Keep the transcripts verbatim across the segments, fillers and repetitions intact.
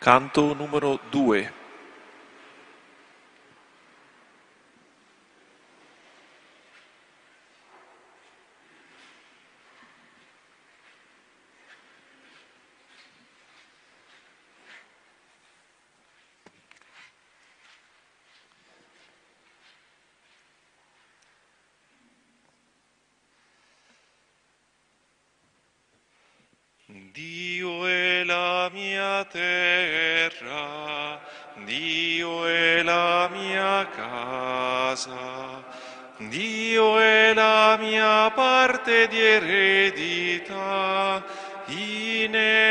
Canto numero due. Dio è la mia terra, Dio è la mia casa, Dio è la mia parte di eredità in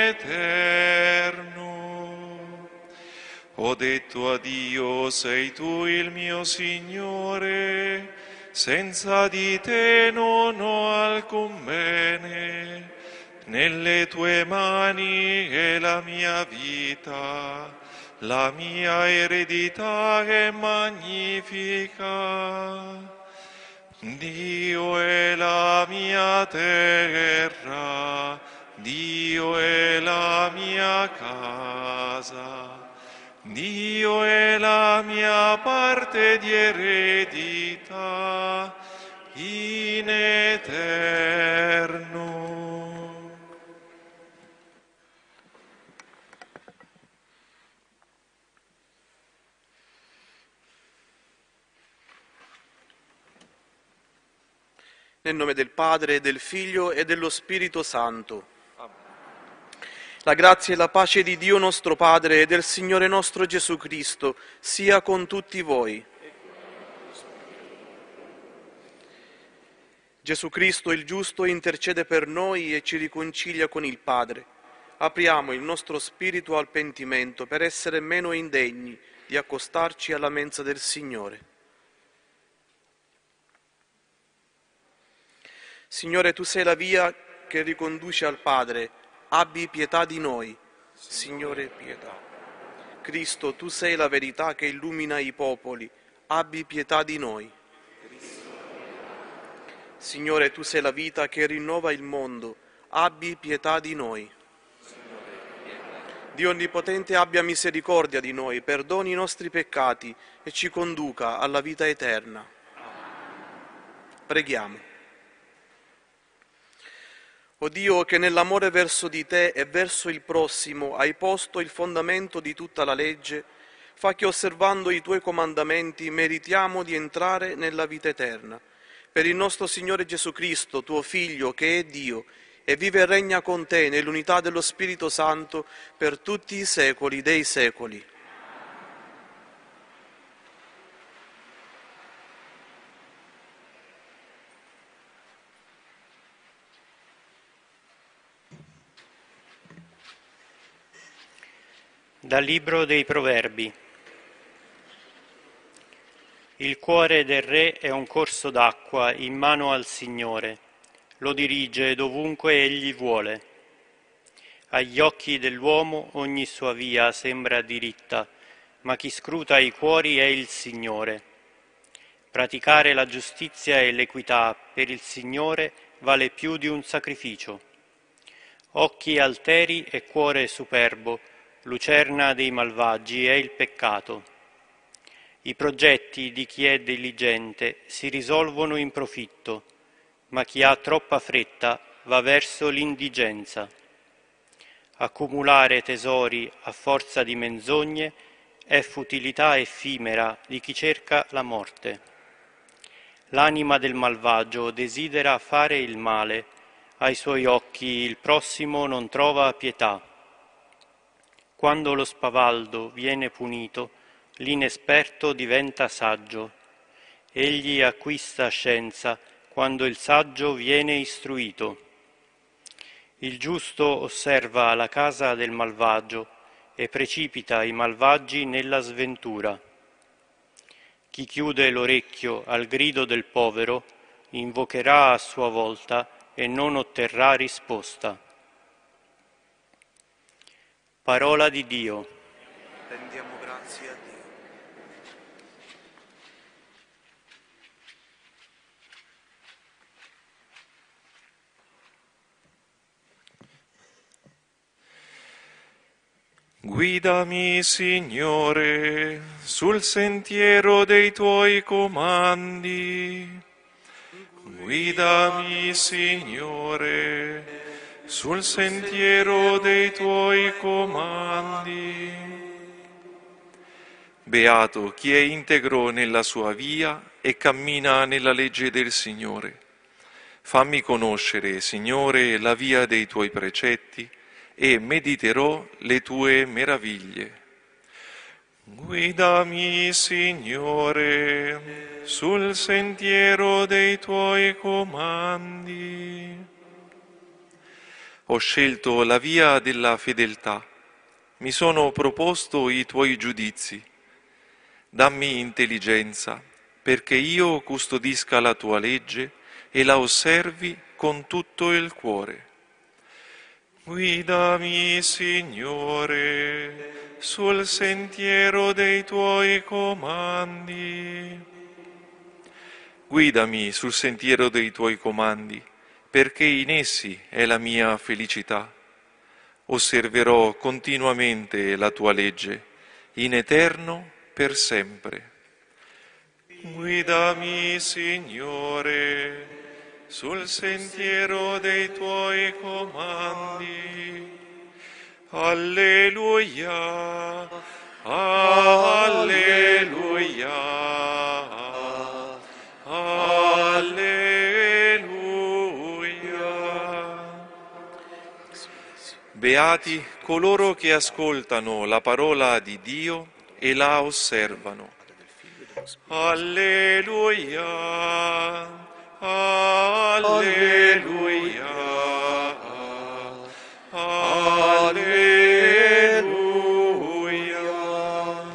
eterno. Ho detto a Dio, sei tu il mio Signore, senza di te non ho alcun bene. Nelle tue mani è la mia vita, la mia eredità è magnifica. Dio è la mia terra, Dio è la mia casa, Dio è la mia parte di eredità in eterno. Nel nome del Padre, del Figlio e dello Spirito Santo. La grazia e la pace di Dio nostro Padre e del Signore nostro Gesù Cristo sia con tutti voi. Gesù Cristo il giusto intercede per noi e ci riconcilia con il Padre. Apriamo il nostro spirito al pentimento per essere meno indegni di accostarci alla mensa del Signore. Signore, tu sei la via che riconduce al Padre, abbi pietà di noi. Signore, pietà. Cristo, tu sei la verità che illumina i popoli, abbi pietà di noi. Signore, tu sei la vita che rinnova il mondo, abbi pietà di noi. Dio Onnipotente abbia misericordia di noi, perdoni i nostri peccati e ci conduca alla vita eterna. Preghiamo. O Dio, che nell'amore verso di te e verso il prossimo hai posto il fondamento di tutta la legge, fa che osservando i tuoi comandamenti meritiamo di entrare nella vita eterna. Per il nostro Signore Gesù Cristo, tuo Figlio, che è Dio, e vive e regna con te nell'unità dello Spirito Santo per tutti i secoli dei secoli. Dal Libro dei Proverbi. Il cuore del re è un corso d'acqua in mano al Signore, lo dirige dovunque egli vuole. Agli occhi dell'uomo ogni sua via sembra diritta, ma chi scruta i cuori è il Signore. Praticare la giustizia e l'equità per il Signore vale più di un sacrificio. Occhi alteri e cuore superbo, lucerna dei malvagi è il peccato. I progetti di chi è diligente si risolvono in profitto, ma chi ha troppa fretta va verso l'indigenza. Accumulare tesori a forza di menzogne è futilità effimera di chi cerca la morte. L'anima del malvagio desidera fare il male, ai suoi occhi il prossimo non trova pietà. Quando lo spavaldo viene punito, l'inesperto diventa saggio. Egli acquista scienza quando il saggio viene istruito. Il giusto osserva la casa del malvagio e precipita i malvagi nella sventura. Chi chiude l'orecchio al grido del povero invocherà a sua volta e non otterrà risposta. Parola di Dio. Rendiamo grazie a Dio. Guidami, Signore, sul sentiero dei Tuoi comandi. Guidami, Signore, sul sentiero dei Tuoi comandi. Beato chi è integro nella sua via e cammina nella legge del Signore. Fammi conoscere, Signore, la via dei Tuoi precetti e mediterò le Tue meraviglie. Guidami, Signore, sul sentiero dei Tuoi comandi. Ho scelto la via della fedeltà, mi sono proposto i Tuoi giudizi. Dammi intelligenza, perché io custodisca la Tua legge e la osservi con tutto il cuore. Guidami, Signore, sul sentiero dei Tuoi comandi. Guidami sul sentiero dei Tuoi comandi, perché in essi è la mia felicità. Osserverò continuamente la Tua legge, in eterno per sempre. Guidami, Signore, sul sentiero dei Tuoi comandi. Alleluia, alleluia, alleluia. Beati coloro che ascoltano la parola di Dio e la osservano. Alleluia. Alleluia, alleluia.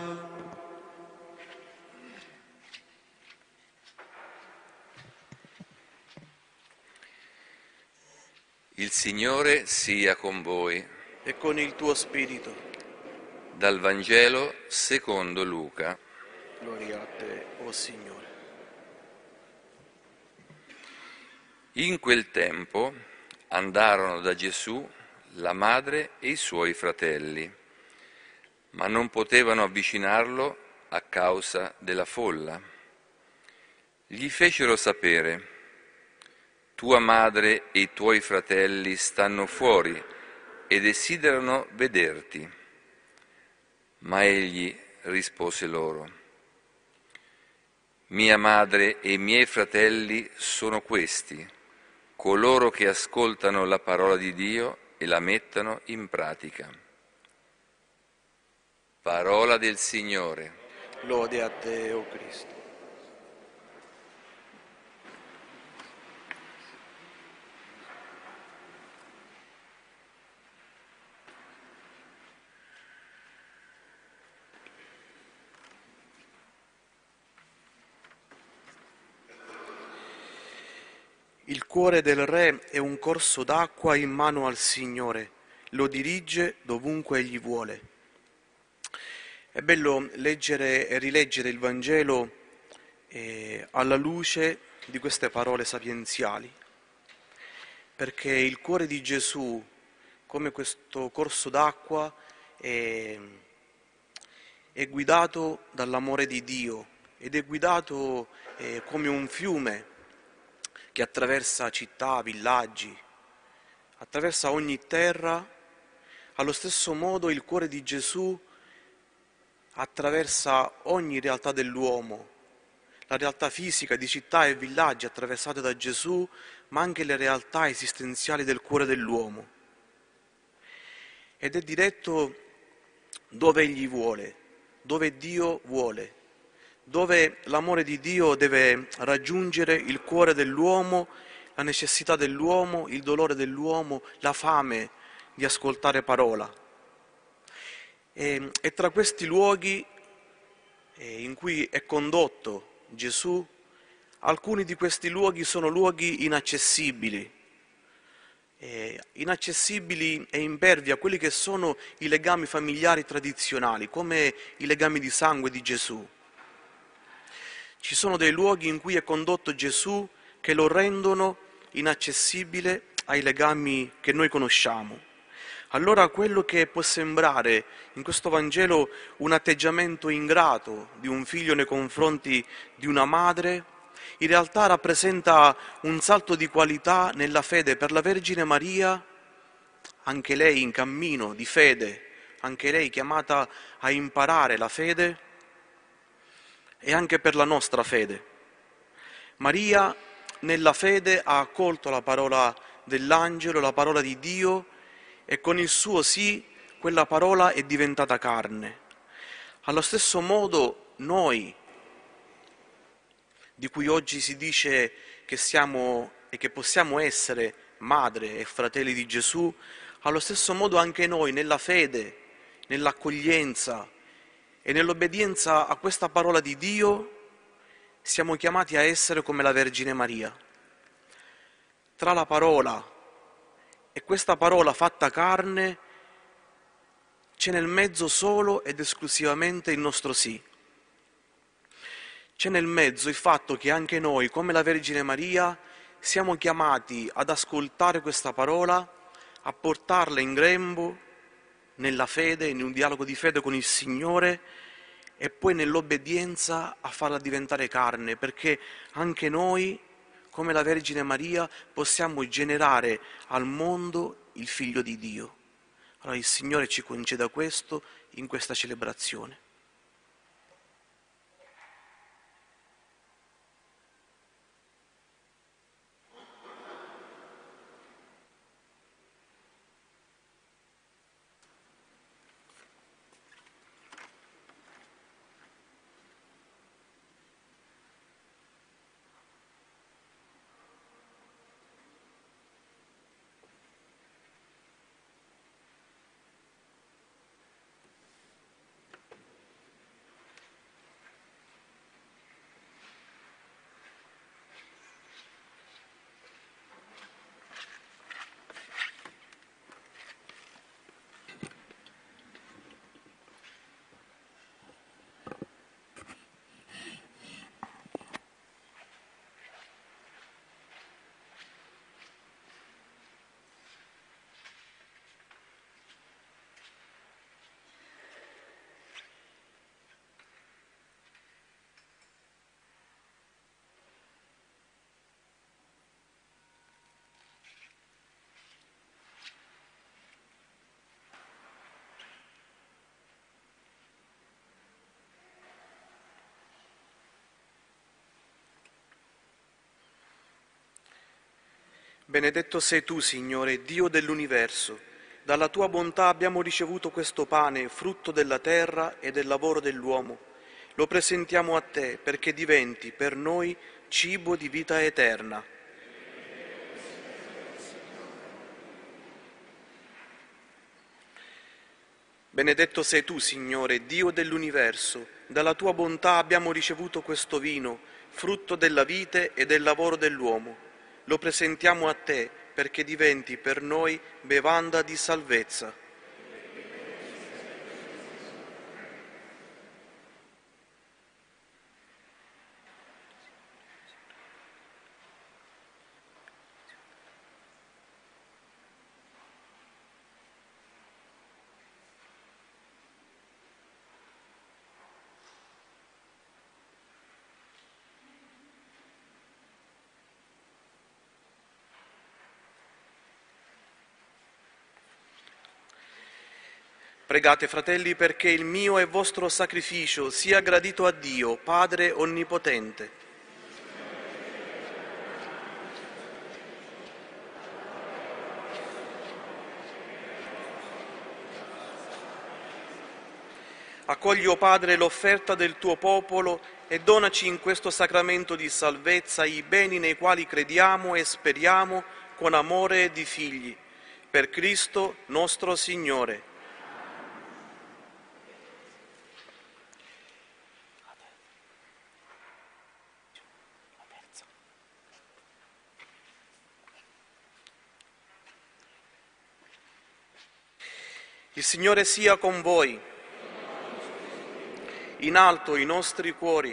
Il Signore sia con voi. E con il tuo spirito. Dal Vangelo secondo Luca. Gloria a te, o Signore. In quel tempo andarono da Gesù la madre e i suoi fratelli, ma non potevano avvicinarlo a causa della folla. Gli fecero sapere: tua madre e i tuoi fratelli stanno fuori e desiderano vederti. Ma egli rispose loro: mia madre e i miei fratelli sono questi, coloro che ascoltano la parola di Dio e la mettono in pratica. Parola del Signore. Lode a te, o Cristo. Il cuore del re è un corso d'acqua in mano al Signore, lo dirige dovunque egli vuole. È bello leggere e rileggere il Vangelo eh, alla luce di queste parole sapienziali, perché il cuore di Gesù, come questo corso d'acqua, è, è guidato dall'amore di Dio ed è guidato eh, come un fiume che attraversa città, villaggi, attraversa ogni terra. Allo stesso modo il cuore di Gesù attraversa ogni realtà dell'uomo, la realtà fisica di città e villaggi attraversate da Gesù, ma anche le realtà esistenziali del cuore dell'uomo. Ed è diretto dove egli vuole, dove Dio vuole, dove l'amore di Dio deve raggiungere il cuore dell'uomo, la necessità dell'uomo, il dolore dell'uomo, la fame di ascoltare parola. E, e tra questi luoghi eh, in cui è condotto Gesù, alcuni di questi luoghi sono luoghi inaccessibili, eh, inaccessibili e impervi a quelli che sono i legami familiari tradizionali, come i legami di sangue di Gesù. Ci sono dei luoghi in cui è condotto Gesù che lo rendono inaccessibile ai legami che noi conosciamo. allora quello che può sembrare in questo Vangelo un atteggiamento ingrato di un figlio nei confronti di una madre, in realtà rappresenta un salto di qualità nella fede per la Vergine Maria, anche lei in cammino di fede, anche lei chiamata a imparare la fede, e anche per la nostra fede. Maria nella fede ha accolto la parola dell'angelo, la parola di Dio, e con il suo sì quella parola è diventata carne. Allo stesso modo noi, di cui oggi si dice che siamo e che possiamo essere madre e fratelli di Gesù, allo stesso modo anche noi nella fede, nell'accoglienza e nell'obbedienza a questa parola di Dio siamo chiamati a essere come la Vergine Maria. Tra la parola e questa parola fatta carne c'è nel mezzo solo ed esclusivamente il nostro sì. C'è nel mezzo il fatto che anche noi, come la Vergine Maria, siamo chiamati ad ascoltare questa parola, a portarla in grembo, nella fede, in un dialogo di fede con il Signore, e poi nell'obbedienza a farla diventare carne, perché anche noi, come la Vergine Maria, possiamo generare al mondo il Figlio di Dio. Allora il Signore ci conceda questo in questa celebrazione. Benedetto sei tu, Signore, Dio dell'universo. Dalla tua bontà abbiamo ricevuto questo pane, frutto della terra e del lavoro dell'uomo. Lo presentiamo a te perché diventi per noi cibo di vita eterna. Benedetto sei tu, Signore, Dio dell'universo. Dalla tua bontà abbiamo ricevuto questo vino, frutto della vite e del lavoro dell'uomo. Lo presentiamo a te perché diventi per noi bevanda di salvezza. Pregate, fratelli, perché il mio e vostro sacrificio sia gradito a Dio, Padre Onnipotente. Accogli, o Padre, l'offerta del tuo popolo e donaci in questo sacramento di salvezza i beni nei quali crediamo e speriamo con amore di figli. Per Cristo nostro Signore. Il Signore sia con voi. In alto i nostri cuori.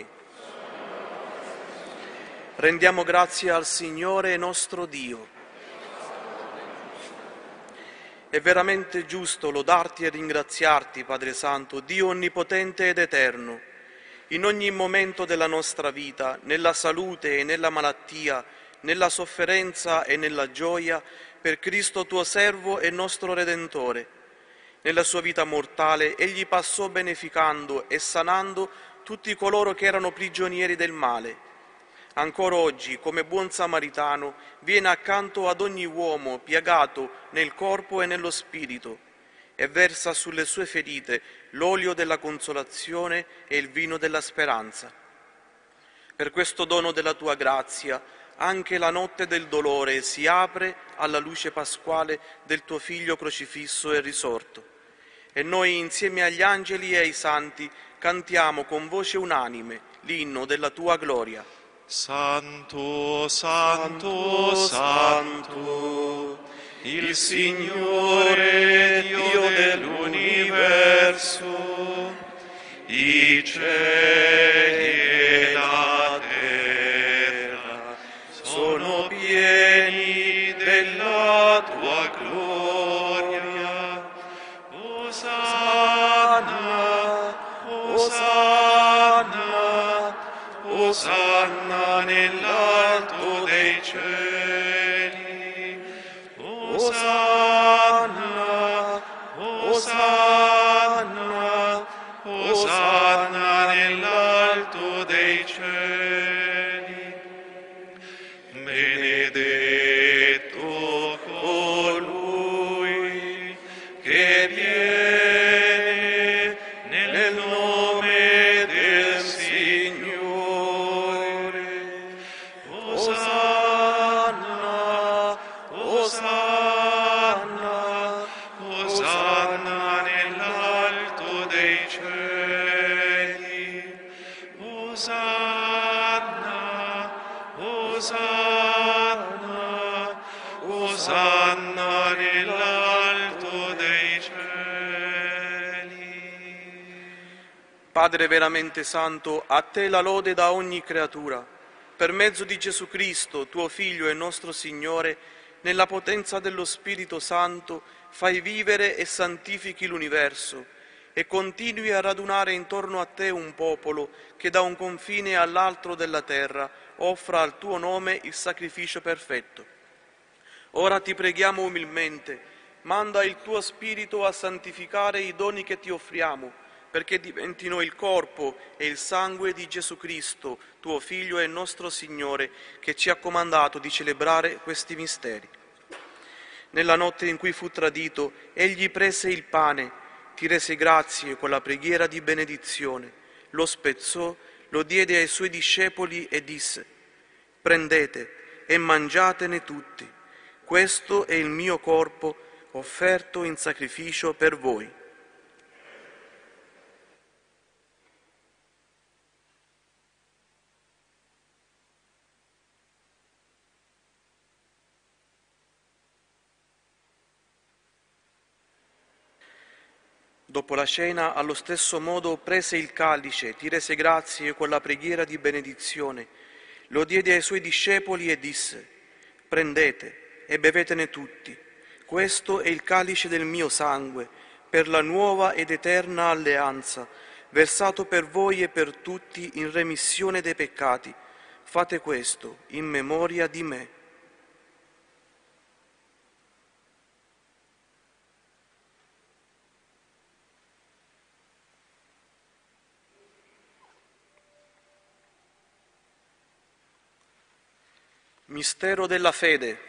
Rendiamo grazie al Signore nostro Dio. È veramente giusto lodarti e ringraziarti, Padre Santo, Dio onnipotente ed eterno. In ogni momento della nostra vita, nella salute e nella malattia, nella sofferenza e nella gioia, per Cristo tuo servo e nostro Redentore. Nella sua vita mortale egli passò beneficando e sanando tutti coloro che erano prigionieri del male. Ancora oggi, come buon samaritano, viene accanto ad ogni uomo piagato nel corpo e nello spirito e versa sulle sue ferite l'olio della consolazione e il vino della speranza. Per questo dono della tua grazia, anche la notte del dolore si apre alla luce pasquale del tuo Figlio crocifisso e risorto. E noi, insieme agli angeli e ai santi, cantiamo con voce unanime l'inno della tua gloria. Santo, santo, santo, il Signore Dio dell'universo, i cieli e la terra sono pieni della tua gloria. Osanna, Osanna, Osanna nell'alto dei cieli. Osanna, Osanna, Osanna nell'alto dei cieli. Benedetto colui che viene nel nome del Signore. Osanna, Osanna, Osanna nell'alto dei cieli. Osanna, Osanna, Osanna nell'alto dei cieli. Padre veramente santo, a te la lode da ogni creatura. Per mezzo di Gesù Cristo, tuo Figlio e nostro Signore, nella potenza dello Spirito Santo, fai vivere e santifichi l'universo e continui a radunare intorno a te un popolo che da un confine all'altro della terra offra al tuo nome il sacrificio perfetto. Ora ti preghiamo umilmente, manda il tuo Spirito a santificare i doni che ti offriamo, perché diventino il corpo e il sangue di Gesù Cristo, tuo Figlio e nostro Signore, che ci ha comandato di celebrare questi misteri. Nella notte in cui fu tradito, egli prese il pane, ti rese grazie con la preghiera di benedizione, lo spezzò, lo diede ai suoi discepoli e disse: «Prendete e mangiatene tutti, questo è il mio corpo offerto in sacrificio per voi». Dopo la cena, allo stesso modo, prese il calice, ti rese grazie con la preghiera di benedizione, lo diede ai suoi discepoli e disse: «Prendete e bevetene tutti, questo è il calice del mio sangue, per la nuova ed eterna alleanza, versato per voi e per tutti in remissione dei peccati. Fate questo in memoria di me». Mistero della fede.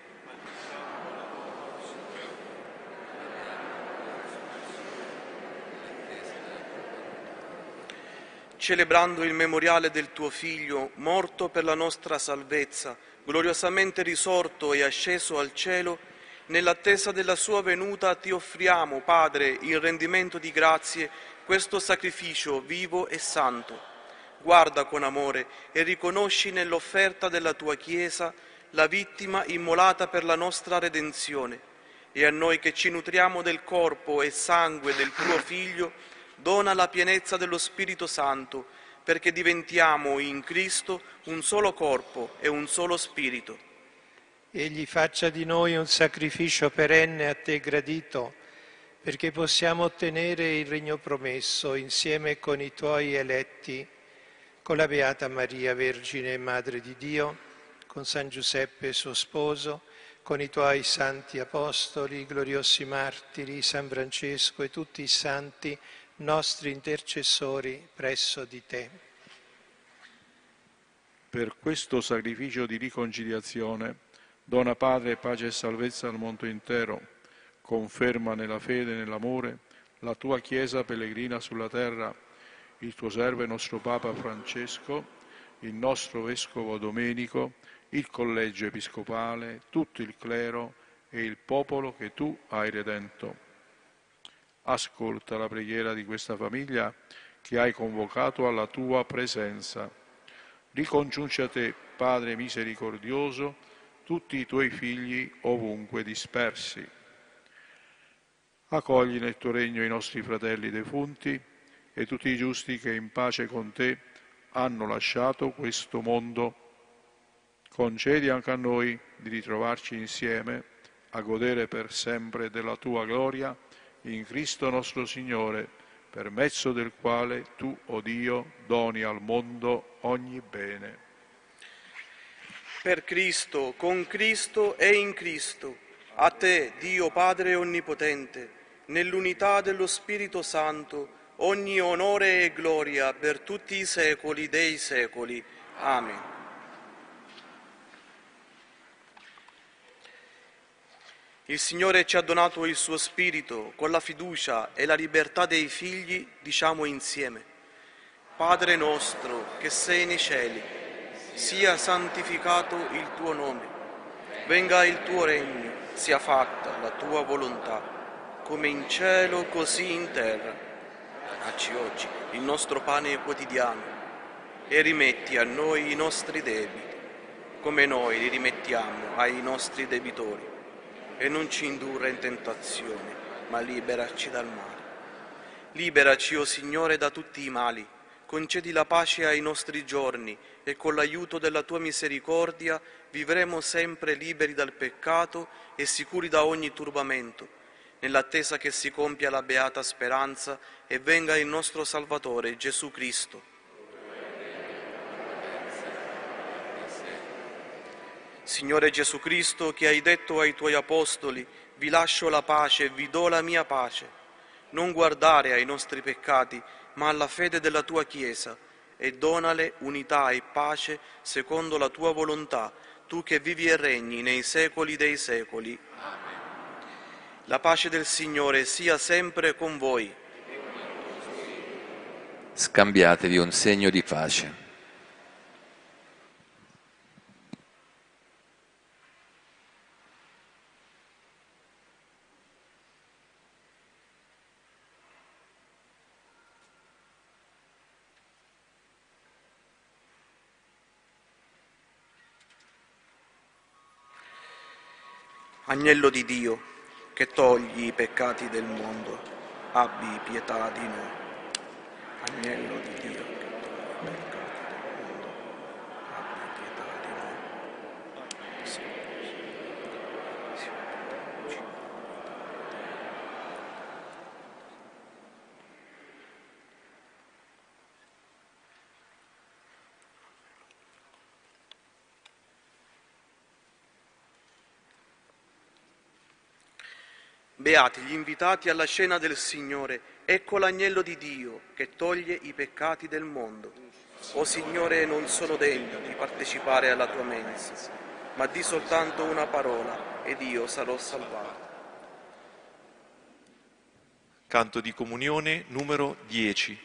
Celebrando il memoriale del tuo Figlio, morto per la nostra salvezza, gloriosamente risorto e asceso al cielo, nell'attesa della sua venuta ti offriamo, Padre, in rendimento di grazie, questo sacrificio vivo e santo. Guarda con amore e riconosci nell'offerta della tua Chiesa la vittima immolata per la nostra redenzione, e a noi che ci nutriamo del corpo e sangue del tuo Figlio, dona la pienezza dello Spirito Santo, perché diventiamo in Cristo un solo corpo e un solo Spirito. Egli faccia di noi un sacrificio perenne a te gradito, perché possiamo ottenere il regno promesso insieme con i tuoi eletti, con la Beata Maria, Vergine e Madre di Dio, con San Giuseppe suo sposo, con i tuoi santi apostoli, i gloriosi martiri, San Francesco e tutti i santi nostri intercessori presso di te. Per questo sacrificio di riconciliazione, dona Padre pace e salvezza al mondo intero, conferma nella fede e nell'amore la tua Chiesa pellegrina sulla terra, il tuo servo e nostro Papa Francesco, il nostro Vescovo Domenico, il Collegio Episcopale, tutto il clero e il popolo che tu hai redento. Ascolta la preghiera di questa famiglia che hai convocato alla tua presenza. Ricongiungi a te, Padre misericordioso, tutti i tuoi figli ovunque dispersi. Accogli nel tuo regno i nostri fratelli defunti e tutti i giusti che in pace con te hanno lasciato questo mondo. Concedi anche a noi di ritrovarci insieme a godere per sempre della tua gloria in Cristo nostro Signore, per mezzo del quale tu, o Dio, doni al mondo ogni bene. Per Cristo, con Cristo e in Cristo, a te, Dio Padre Onnipotente, nell'unità dello Spirito Santo, ogni onore e gloria per tutti i secoli dei secoli. Amen. Il Signore ci ha donato il suo Spirito, con la fiducia e la libertà dei figli diciamo insieme: Padre nostro che sei nei cieli, sia santificato il tuo nome, venga il tuo regno, sia fatta la tua volontà, come in cielo così in terra. Dacci oggi il nostro pane quotidiano e rimetti a noi i nostri debiti, come noi li rimettiamo ai nostri debitori. E non ci indurre in tentazione, ma liberaci dal male. Liberaci, o Signore, da tutti i mali, concedi la pace ai nostri giorni e con l'aiuto della tua misericordia vivremo sempre liberi dal peccato e sicuri da ogni turbamento, nell'attesa che si compia la beata speranza e venga il nostro Salvatore Gesù Cristo. Signore Gesù Cristo, che hai detto ai tuoi apostoli: vi lascio la pace e vi do la mia pace, non guardare ai nostri peccati, ma alla fede della tua Chiesa, e donale unità e pace secondo la tua volontà, tu che vivi e regni nei secoli dei secoli. Amen. La pace del Signore sia sempre con voi. Scambiatevi un segno di pace. Agnello di Dio, che togli i peccati del mondo, abbi pietà di noi. Agnello di Dio, che togli i peccati del mondo, abbi pietà di noi. Sì. Sì. Beati gli invitati alla cena del Signore, ecco l'agnello di Dio che toglie i peccati del mondo. O Signore, non sono degno di partecipare alla tua mensa, ma di soltanto una parola ed io sarò salvato. Canto di comunione numero dieci.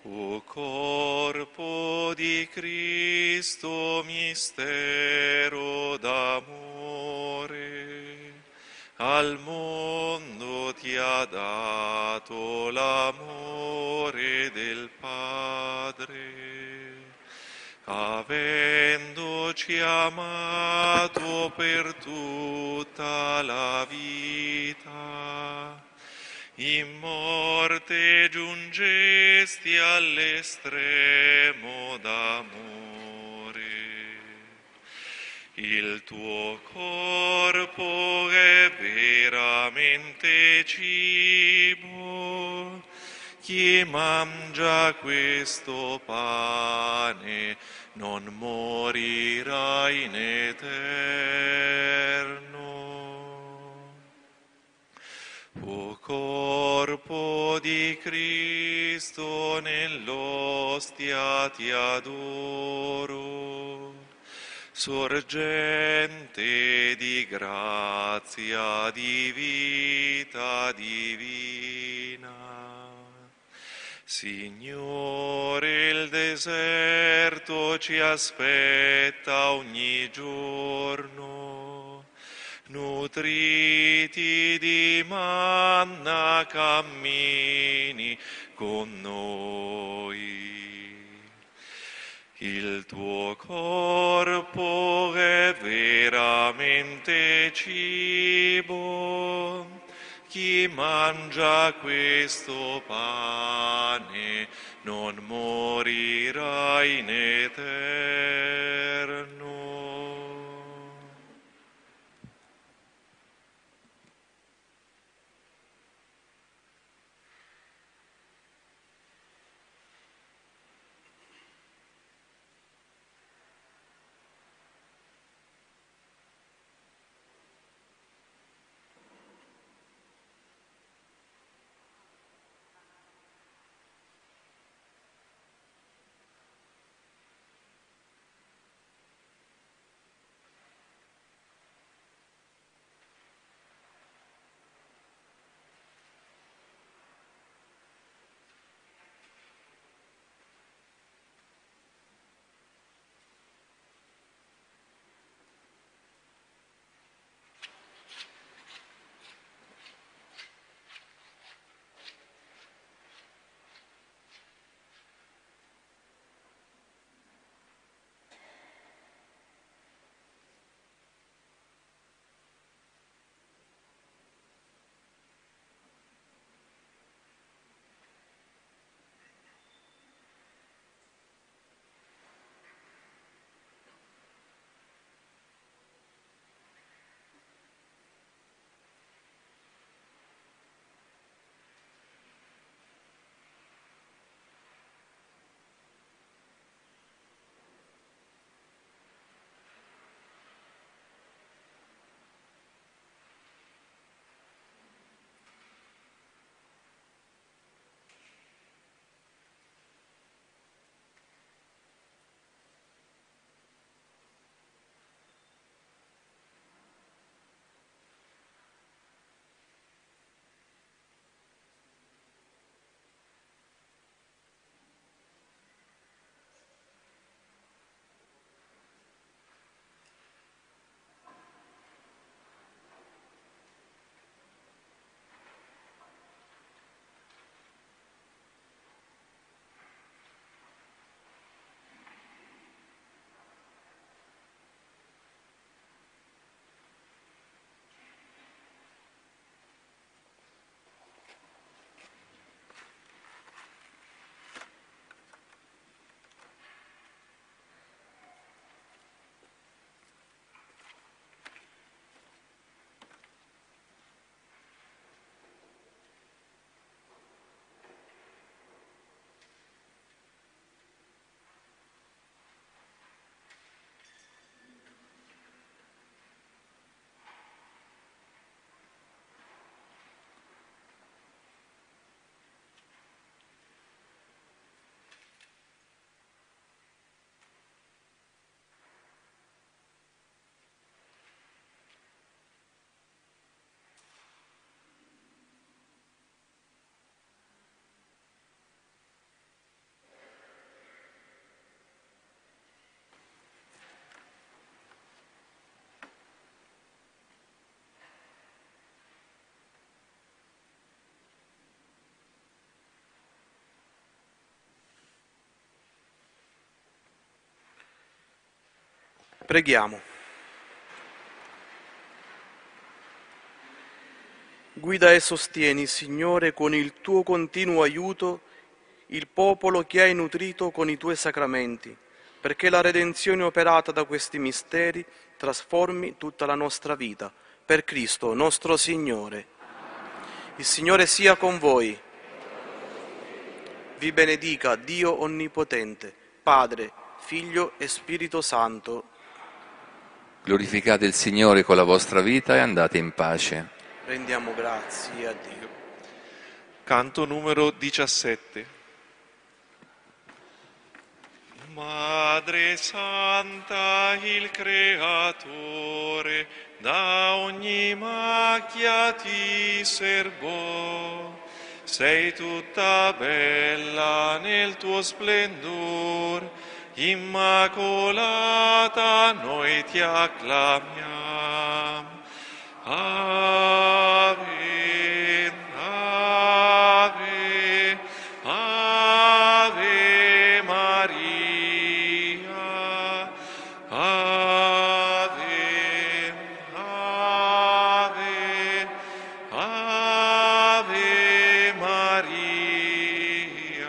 O corpo di Cristo, mistero d'amore, al mondo ti ha dato l'amore del Padre, avendoci amato per tutta la vita. In morte giungesti all'estremo d'amore. Il tuo corpo è veramente cibo. Chi mangia questo pane non morirà in eterno. O corpo di Cristo, nell'ostia ti adoro, sorgente di grazia, di vita divina. Signore, il deserto ci aspetta ogni giorno, nutriti di manna cammini con noi. Il tuo corpo è veramente cibo. Chi mangia questo pane non morirà in eterno. Preghiamo. Guida e sostieni, Signore, con il tuo continuo aiuto, il popolo che hai nutrito con i tuoi sacramenti, perché la redenzione operata da questi misteri trasformi tutta la nostra vita. Per Cristo nostro Signore. Il Signore sia con voi. Vi benedica Dio Onnipotente, Padre, Figlio e Spirito Santo. Glorificate il Signore con la vostra vita e andate in pace. Rendiamo grazie a Dio. Canto numero diciassette. Madre Santa, il Creatore, da ogni macchia ti serbò. Sei tutta bella nel tuo splendor, Immacolata noi ti acclamiamo. Ave, Ave, Ave Maria, Ave, Ave, Ave Maria.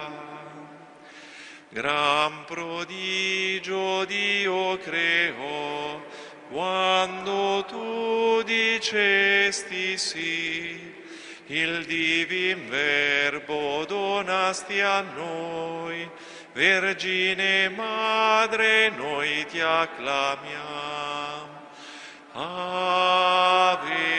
Gran prodigio Dio creò, quando tu dicesti sì, il divin Verbo donasti a noi, Vergine Madre noi ti acclamiamo. Ave